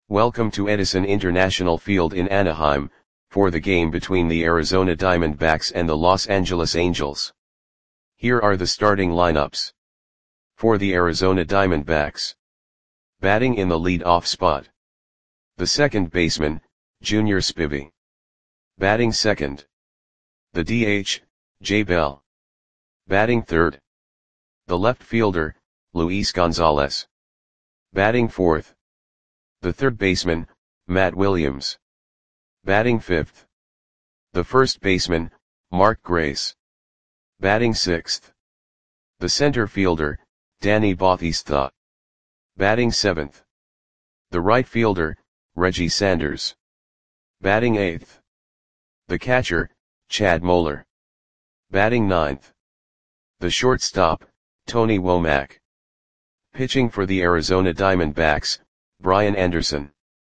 Welcome to Edison International Field in Anaheim, for the game between the Arizona Diamondbacks and the Los Angeles Angels. Here are the starting lineups. For the Arizona Diamondbacks. Batting in the lead-off spot. The second baseman, Junior Spivey. Batting second. The DH, Jay Bell. Batting third. The left fielder, Luis Gonzalez. Batting fourth. The third baseman, Matt Williams. Batting fifth. The first baseman, Mark Grace. Batting sixth. The center fielder, Danny Bautista. Batting seventh. The right fielder, Reggie Sanders. Batting eighth. The catcher, Chad Moeller. Batting ninth. The shortstop, Tony Womack. Pitching for the Arizona Diamondbacks, Brian Anderson.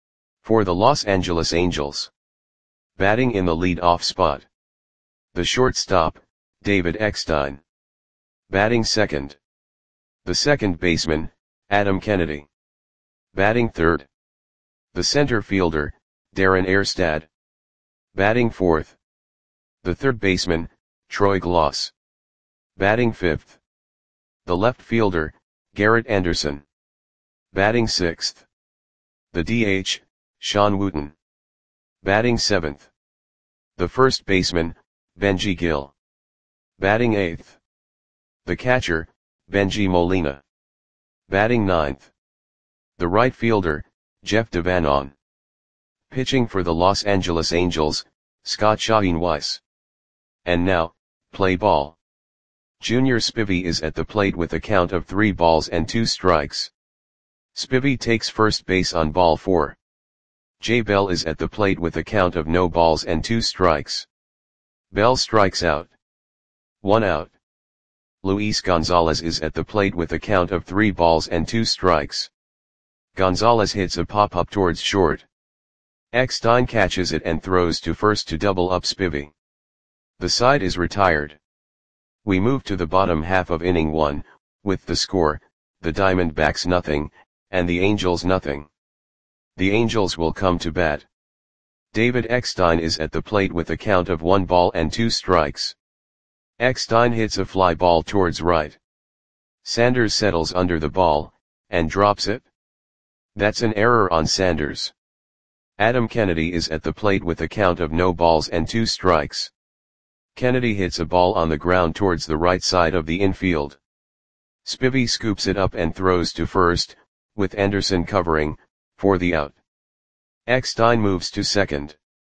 For the Los Angeles Angels. Batting in the lead-off spot. The shortstop, David Eckstein. Batting second. The second baseman, Adam Kennedy. Batting third. The center fielder, Darren Erstad. Batting fourth. The third baseman, Troy Glaus. Batting fifth. The left fielder, Garrett Anderson. Batting sixth. The DH, Sean Wooten. Batting seventh. The first baseman, Benji Gill. Batting eighth. The catcher, Benji Molina. Batting ninth. The right fielder, Jeff Devanon. Pitching for the Los Angeles Angels, Scott Shaheen Weiss. And now, play ball. Junior Spivey is at the plate with a count of 3 balls and 2 strikes. Spivey takes first base on ball 4. Jay Bell is at the plate with a count of no balls and 2 strikes. Bell strikes out. 1 out. Luis Gonzalez is at the plate with a count of 3 balls and 2 strikes. Gonzalez hits a pop-up towards short. Eckstein catches it and throws to first to double up Spivey. The side is retired. We move to the bottom half of inning 1, with the score, the Diamondbacks nothing, and the Angels nothing. The Angels will come to bat. David Eckstein is at the plate with a count of 1 ball and 2 strikes. Eckstein hits a fly ball towards right. Sanders settles under the ball, and drops it. That's an error on Sanders. Adam Kennedy is at the plate with a count of no balls and 2 strikes. Kennedy hits a ball on the ground towards the right side of the infield. Spivey scoops it up and throws to first, with Anderson covering, for the out. Eckstein moves to second.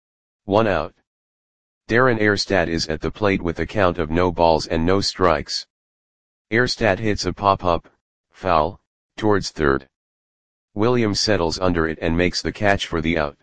1 out. Darren Erstad is at the plate with a count of no balls and no strikes. Erstad hits a pop-up, foul, towards third. Williams settles under it and makes the catch for the out.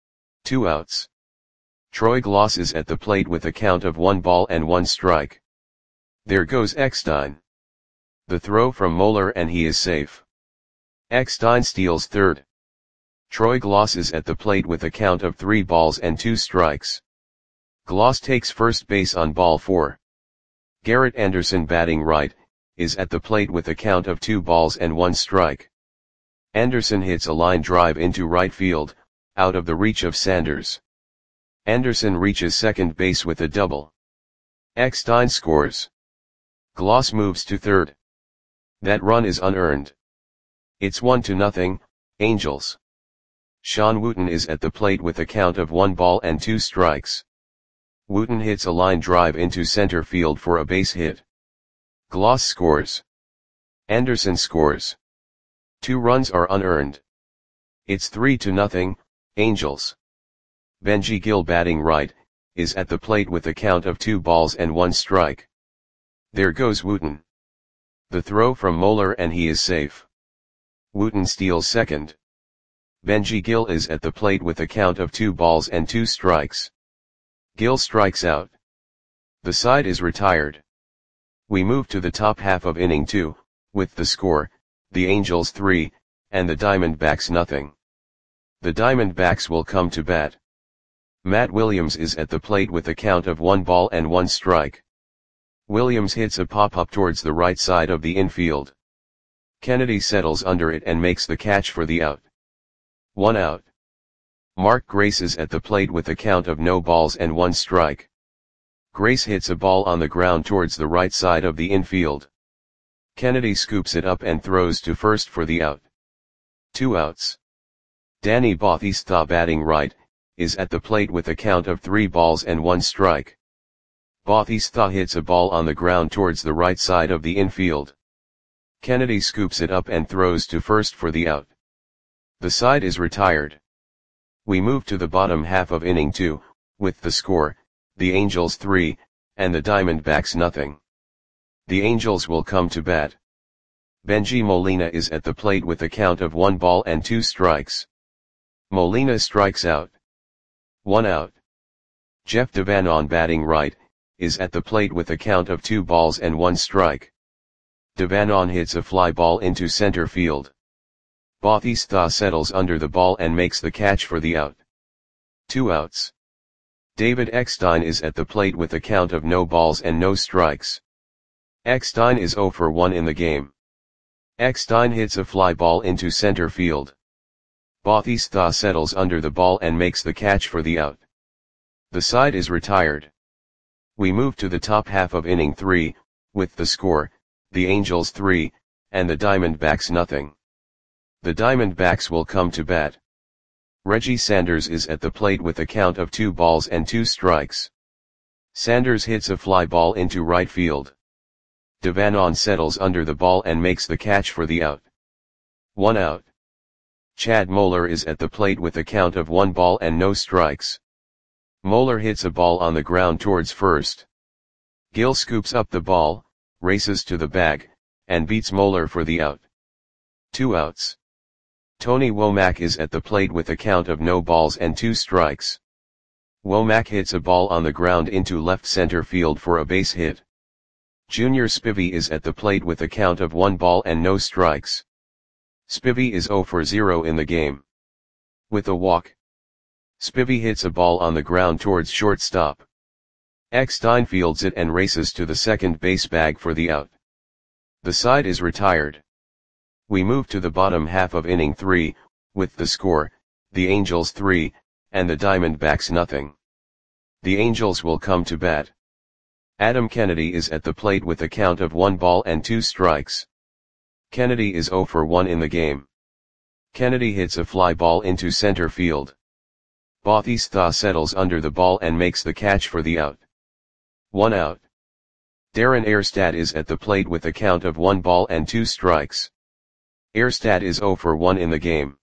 2 outs. Troy Glaus is at the plate with a count of 1 ball and 1 strike. There goes Eckstein. The throw from Moeller and he is safe. Eckstein steals third. Troy Glaus is at the plate with a count of 3 balls and 2 strikes. Glaus takes first base on ball 4. Garrett Anderson, batting right, is at the plate with a count of 2 balls and 1 strike. Anderson hits a line drive into right field, out of the reach of Sanders. Anderson reaches second base with a double. Eckstein scores. Glaus moves to third. That run is unearned. It's 1-0, Angels. Sean Wooten is at the plate with a count of 1 ball and 2 strikes. Wooten hits a line drive into center field for a base hit. Glaus scores. Anderson scores. 2 runs are unearned. It's 3-0, Angels. Benji Gill, batting right, is at the plate with a count of 2 balls and 1 strike. There goes Wooten. The throw from Moeller and he is safe. Wooten steals second. Benji Gill is at the plate with a count of 2 balls and 2 strikes. Gill strikes out. The side is retired. We move to the top half of inning 2, with the score, the Angels 3, and the Diamondbacks nothing. The Diamondbacks will come to bat. Matt Williams is at the plate with a count of 1 ball and 1 strike. Williams hits a pop-up towards the right side of the infield. Kennedy settles under it and makes the catch for the out. 1 out. Mark Grace is at the plate with a count of no balls and 1 strike. Grace hits a ball on the ground towards the right side of the infield. Kennedy scoops it up and throws to first for the out. 2 outs. Danny Bautista, batting right, is at the plate with a count of 3 balls and 1 strike. Bautista hits a ball on the ground towards the right side of the infield. Kennedy scoops it up and throws to first for the out. The side is retired. We move to the bottom half of inning 2, with the score, the Angels 3, and the Diamondbacks nothing. The Angels will come to bat. Bengie Molina is at the plate with a count of 1 ball and 2 strikes. Molina strikes out. 1 out. Jeff Devanon, batting right, is at the plate with a count of 2 balls and 1 strike. Devanon hits a fly ball into center field. Bautista settles under the ball and makes the catch for the out. 2 outs. David Eckstein is at the plate with a count of no balls and no strikes. Eckstein is 0 for 1 in the game. Eckstein hits a fly ball into center field. Bautista settles under the ball and makes the catch for the out. The side is retired. We move to the top half of inning 3, with the score, the Angels 3, and the Diamondbacks nothing. The Diamondbacks will come to bat. Reggie Sanders is at the plate with a count of 2 balls and 2 strikes. Sanders hits a fly ball into right field. Devanon settles under the ball and makes the catch for the out. 1 out. Chad Moeller is at the plate with a count of 1 ball and no strikes. Moeller hits a ball on the ground towards first. Gill scoops up the ball, races to the bag, and beats Moeller for the out. 2 outs. Tony Womack is at the plate with a count of no balls and 2 strikes. Womack hits a ball on the ground into left center field for a base hit. Junior Spivey is at the plate with a count of 1 ball and no strikes. Spivey is 0 for 0 in the game. With a walk, Spivey hits a ball on the ground towards shortstop. Eckstein fields it and races to the second base bag for the out. The side is retired. We move to the bottom half of inning 3, with the score, the Angels 3, and the Diamondbacks nothing. The Angels will come to bat. Adam Kennedy is at the plate with a count of 1 ball and 2 strikes. Kennedy is 0 for 1 in the game. Kennedy hits a fly ball into center field. Bautista settles under the ball and makes the catch for the out. 1 out. Darren Erstad is at the plate with a count of 1 ball and 2 strikes. Erstad is 0 for 1 in the game.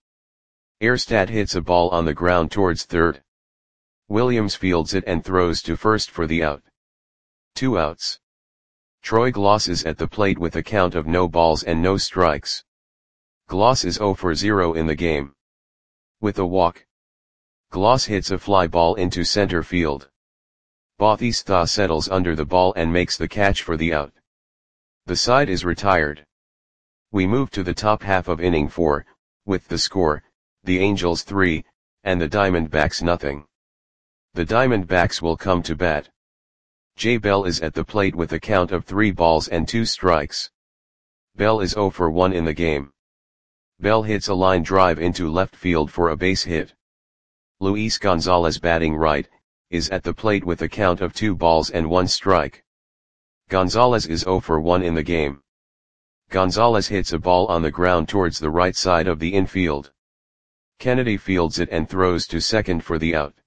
Erstad hits a ball on the ground towards third. Williams fields it and throws to first for the out. 2 outs. Troy Gloss is at the plate with a count of no balls and no strikes. Gloss is 0 for 0 in the game. With a walk, Gloss hits a fly ball into center field. Bautista settles under the ball and makes the catch for the out. The side is retired. We move to the top half of inning 4, with the score, the Angels 3, and the Diamondbacks nothing. The Diamondbacks will come to bat. Jay Bell is at the plate with a count of 3 balls and 2 strikes. Bell is 0 for 1 in the game. Bell hits a line drive into left field for a base hit. Luis Gonzalez, batting right, is at the plate with a count of 2 balls and 1 strike. Gonzalez is 0 for 1 in the game. Gonzalez hits a ball on the ground towards the right side of the infield. Kennedy fields it and throws to second for the out.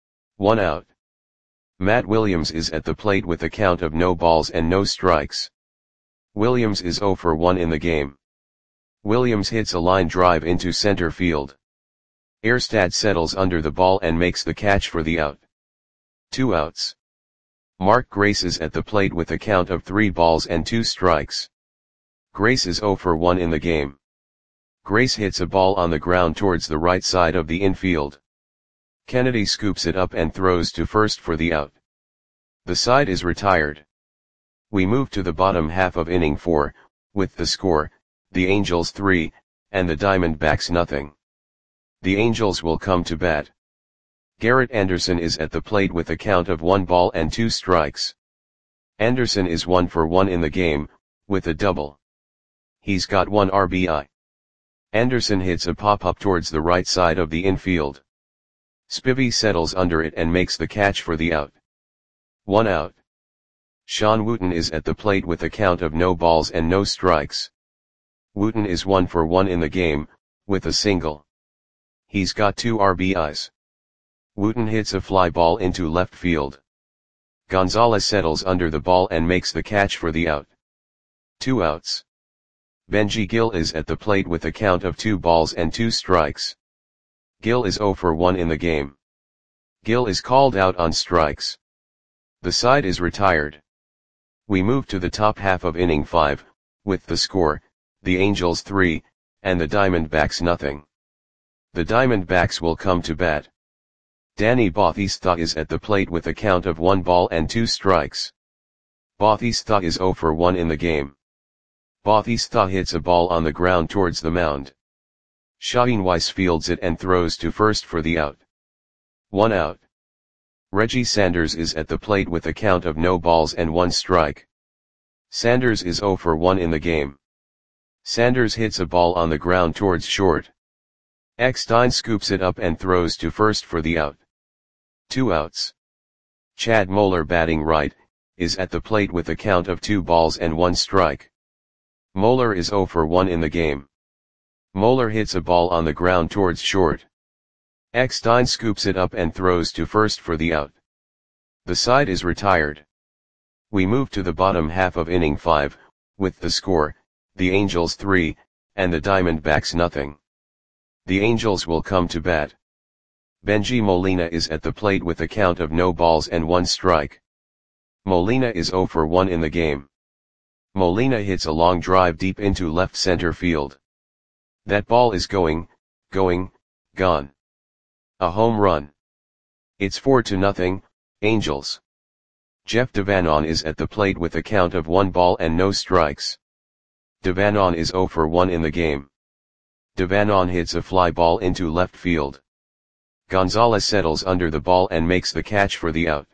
1 out. Matt Williams is at the plate with a count of no balls and no strikes. Williams is 0 for 1 in the game. Williams hits a line drive into center field. Erstad settles under the ball and makes the catch for the out. 2 outs. Mark Grace is at the plate with a count of 3 balls and 2 strikes. Grace is 0 for 1 in the game. Grace hits a ball on the ground towards the right side of the infield. Kennedy scoops it up and throws to first for the out. The side is retired. We move to the bottom half of inning 4, with the score, the Angels 3, and the Diamondbacks nothing. The Angels will come to bat. Garrett Anderson is at the plate with a count of 1 ball and 2 strikes. Anderson is 1 for 1 in the game, with a double. He's got 1 RBI. Anderson hits a pop-up towards the right side of the infield. Spivey settles under it and makes the catch for the out. 1 out. Sean Wooten is at the plate with a count of no balls and no strikes. Wooten is 1 for 1 in the game, with a single. He's got 2 RBIs. Wooten hits a fly ball into left field. Gonzalez settles under the ball and makes the catch for the out. 2 outs. Benji Gil is at the plate with a count of 2 balls and 2 strikes. Gil is 0 for 1 in the game. Gil is called out on strikes. The side is retired. We move to the top half of inning 5, with the score, the Angels 3, and the Diamondbacks nothing. The Diamondbacks will come to bat. Danny Bautista is at the plate with a count of 1 ball and 2 strikes. Bautista is 0 for 1 in the game. Bautista hits a ball on the ground towards the mound. Shaheen Weiss fields it and throws to first for the out. 1 out. Reggie Sanders is at the plate with a count of no balls and 1 strike. Sanders is 0 for 1 in the game. Sanders hits a ball on the ground towards short. Eckstein scoops it up and throws to first for the out. 2 outs. Chad Moeller, batting right, is at the plate with a count of 2 balls and 1 strike. Moeller is 0 for 1 in the game. Moeller hits a ball on the ground towards short. Eckstein scoops it up and throws to first for the out. The side is retired. We move to the bottom half of inning 5, with the score, the Angels 3, and the Diamondbacks nothing. The Angels will come to bat. Benji Molina is at the plate with a count of no balls and 1 strike. Molina is 0 for 1 in the game. Molina hits a long drive deep into left center field. That ball is going, gone. A home run. It's 4-0, Angels. Jeff Devanon is at the plate with a count of 1 ball and no strikes. Devanon is 0 for 1 in the game. Devanon hits a fly ball into left field. Gonzalez settles under the ball and makes the catch for the out.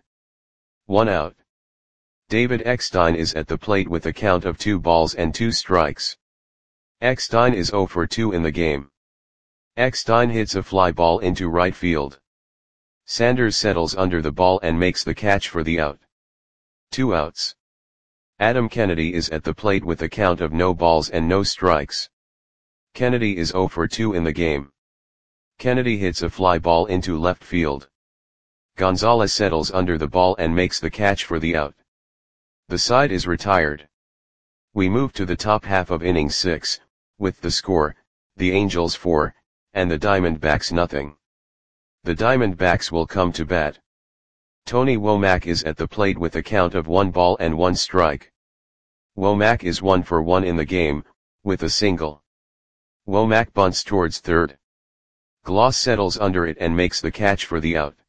1 out. David Eckstein is at the plate with a count of 2 balls and 2 strikes. Eckstein is 0 for 2 in the game. Eckstein hits a fly ball into right field. Sanders settles under the ball and makes the catch for the out. 2 outs. Adam Kennedy is at the plate with a count of no balls and no strikes. Kennedy is 0 for 2 in the game. Kennedy hits a fly ball into left field. Gonzalez settles under the ball and makes the catch for the out. The side is retired. We move to the top half of inning 6, with the score, the Angels 4, and the Diamondbacks nothing. The Diamondbacks will come to bat. Tony Womack is at the plate with a count of 1 ball and 1 strike. Womack is 1 for 1 in the game, with a single. Womack bunts towards third. Gloss settles under it and makes the catch for the out.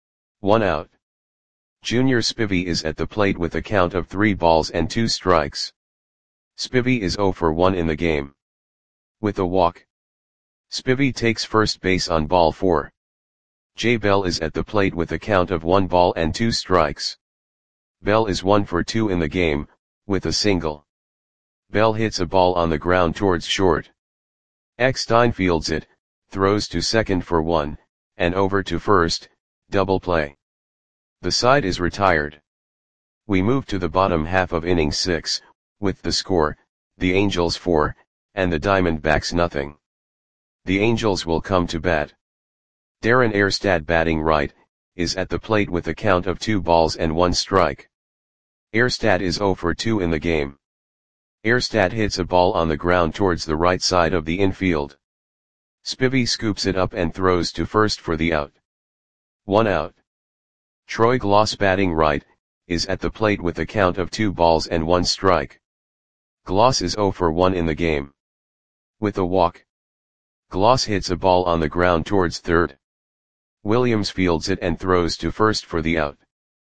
1 out. Junior Spivey is at the plate with a count of 3 balls and 2 strikes. Spivey is 0 for 1 in the game. With a walk. Spivey takes first base on ball 4. Jay Bell is at the plate with a count of 1 ball and 2 strikes. Bell is 1 for 2 in the game, with a single. Bell hits a ball on the ground towards short. Eckstein fields it, throws to second for 1, and over to first, double play. The side is retired. We move to the bottom half of inning 6, with the score, the Angels 4, and the Diamondbacks nothing. The Angels will come to bat. Darren Erstad, batting right, is at the plate with a count of 2 balls and 1 strike. Erstad is 0 for 2 in the game. Erstad hits a ball on the ground towards the right side of the infield. Spivey scoops it up and throws to first for the out. 1 out. Troy Gloss, batting right, is at the plate with a count of 2 balls and 1 strike. Gloss is 0 for 1 in the game. With a walk. Gloss hits a ball on the ground towards third. Williams fields it and throws to first for the out.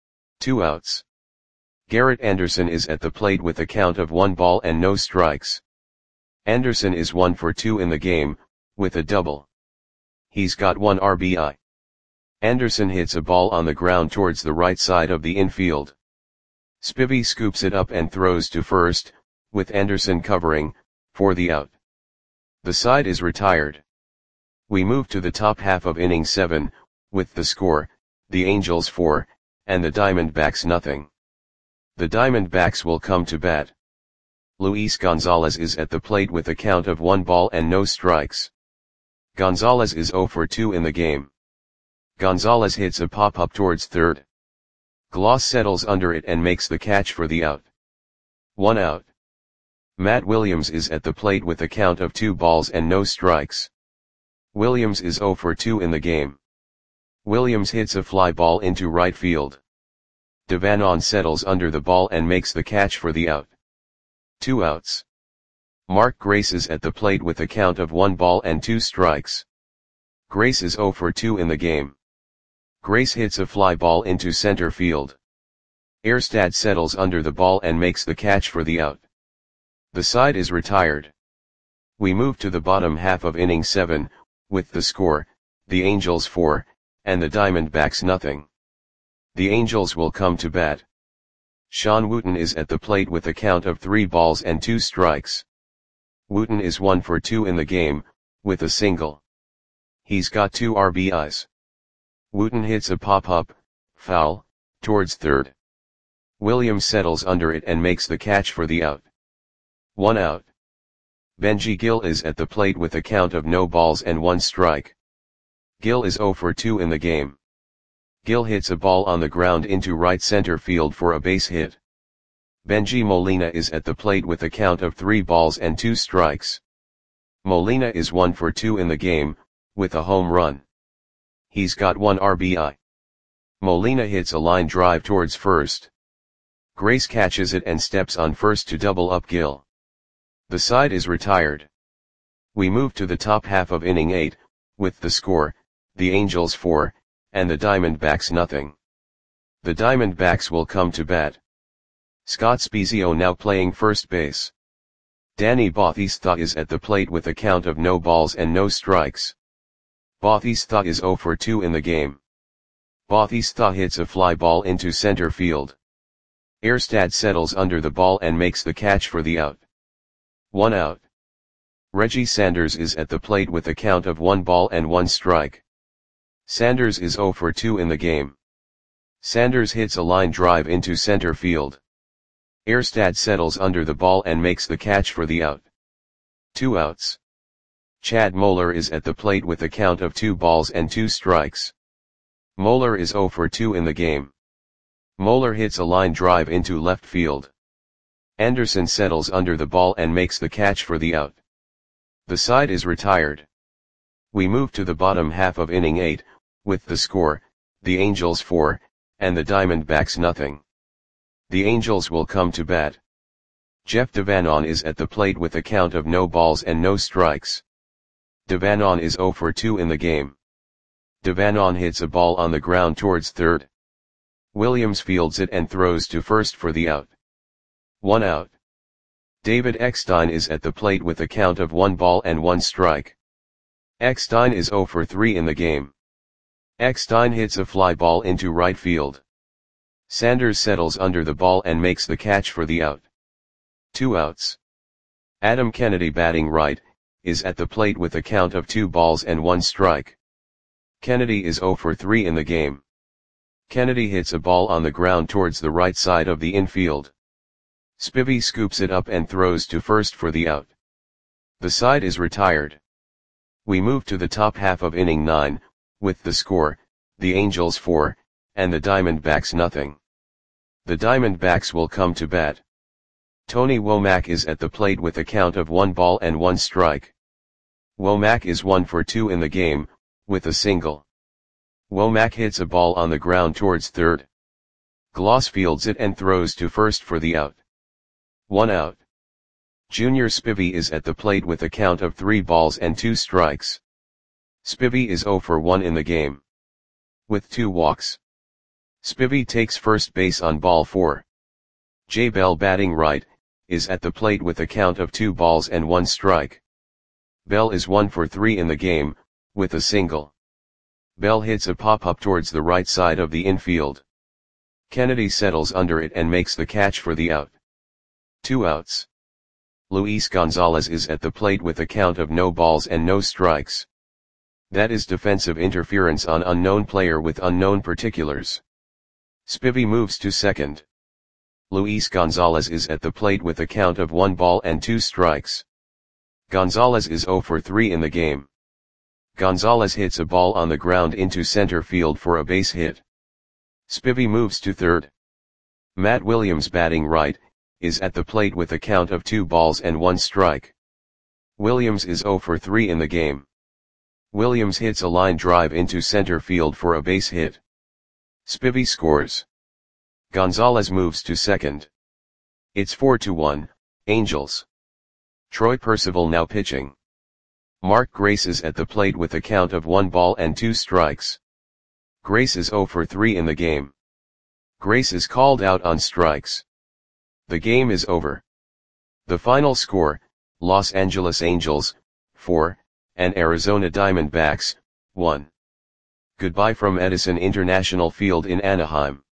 2 outs. Garrett Anderson is at the plate with a count of 1 ball and no strikes. Anderson is 1 for 2 in the game, with a double. He's got 1 RBI. Anderson hits a ball on the ground towards the right side of the infield. Spivey scoops it up and throws to first, with Anderson covering, for the out. The side is retired. We move to the top half of inning 7, with the score, the Angels 4, and the Diamondbacks nothing. The Diamondbacks will come to bat. Luis Gonzalez is at the plate with a count of 1 ball and no strikes. Gonzalez is 0 for 2 in the game. Gonzalez hits a pop-up towards third. Gloss settles under it and makes the catch for the out. 1 out. Matt Williams is at the plate with a count of 2 balls and no strikes. Williams is 0 for 2 in the game. Williams hits a fly ball into right field. Devanon settles under the ball and makes the catch for the out. 2 outs. Mark Grace is at the plate with a count of 1 ball and 2 strikes. Grace is 0 for 2 in the game. Grace hits a fly ball into center field. Erstad settles under the ball and makes the catch for the out. The side is retired. We move to the bottom half of inning 7, with the score, the Angels 4, and the Diamondbacks nothing. The Angels will come to bat. Sean Wooten is at the plate with a count of 3 balls and 2 strikes. Wooten is 1 for 2 in the game, with a single. He's got 2 RBIs. Wooten hits a pop-up, foul, towards third. Williams settles under it and makes the catch for the out. 1 out. Benji Gil is at the plate with a count of no balls and 1 strike. Gil is 0 for 2 in the game. Gil hits a ball on the ground into right center field for a base hit. Benji Molina is at the plate with a count of 3 balls and 2 strikes. Molina is 1 for 2 in the game, with a home run. He's got 1 RBI. Molina hits a line drive towards first. Grace catches it and steps on first to double up Gil. The side is retired. We move to the top half of inning 8, with the score, the Angels 4, and the Diamondbacks nothing. The Diamondbacks will come to bat. Scott Spiezio now playing first base. Danny Bautista is at the plate with a count of no balls and no strikes. Bautista is 0 for 2 in the game. Bautista hits a fly ball into center field. Erstad settles under the ball and makes the catch for the out. 1 out. Reggie Sanders is at the plate with a count of 1 ball and 1 strike. Sanders is 0 for 2 in the game. Sanders hits a line drive into center field. Erstad settles under the ball and makes the catch for the out. 2 outs. Chad Moeller is at the plate with a count of 2 balls and 2 strikes. Moeller is 0 for 2 in the game. Moeller hits a line drive into left field. Anderson settles under the ball and makes the catch for the out. The side is retired. We move to the bottom half of inning 8, with the score, the Angels 4, and the Diamondbacks nothing. The Angels will come to bat. Jeff Devanon is at the plate with a count of no balls and no strikes. Devanon is 0 for 2 in the game. Devanon hits a ball on the ground towards third. Williams fields it and throws to first for the out. 1 out. David Eckstein is at the plate with a count of 1 ball and 1 strike. Eckstein is 0 for 3 in the game. Eckstein hits a fly ball into right field. Sanders settles under the ball and makes the catch for the out. 2 outs. Adam Kennedy batting right, is at the plate with a count of 2 balls and 1 strike. Kennedy is 0 for 3 in the game. Kennedy hits a ball on the ground towards the right side of the infield. Spivey scoops it up and throws to first for the out. The side is retired. We move to the top half of inning 9, with the score, the Angels 4, and the Diamondbacks nothing. The Diamondbacks will come to bat. Tony Womack is at the plate with a count of 1 ball and 1 strike. Womack is 1 for 2 in the game, with a single. Womack hits a ball on the ground towards third. Gloss fields it and throws to first for the out. 1 out. Junior Spivey is at the plate with a count of 3 balls and 2 strikes. Spivey is 0 for 1 in the game. With 2 walks. Spivey takes first base on ball 4. Jay Bell batting right, is at the plate with a count of 2 balls and 1 strike. Bell is 1 for 3 in the game, with a single. Bell hits a pop-up towards the right side of the infield. Kennedy settles under it and makes the catch for the out. 2 outs. Luis Gonzalez is at the plate with a count of no balls and no strikes. That is defensive interference on unknown player with unknown particulars. Spivey moves to second. Luis Gonzalez is at the plate with a count of 1 ball and 2 strikes. Gonzalez is 0 for 3 in the game. Gonzalez hits a ball on the ground into center field for a base hit. Spivey moves to third. Matt Williams, batting right, is at the plate with a count of 2 balls and 1 strike. Williams is 0 for 3 in the game. Williams hits a line drive into center field for a base hit. Spivey scores. Gonzalez moves to second. It's 4-1, Angels. Troy Percival now pitching. Mark Grace is at the plate with a count of 1 ball and 2 strikes. Grace is 0 for 3 in the game. Grace is called out on strikes. The game is over. The final score, Los Angeles Angels, 4, and Arizona Diamondbacks, 1. Goodbye from Edison International Field in Anaheim.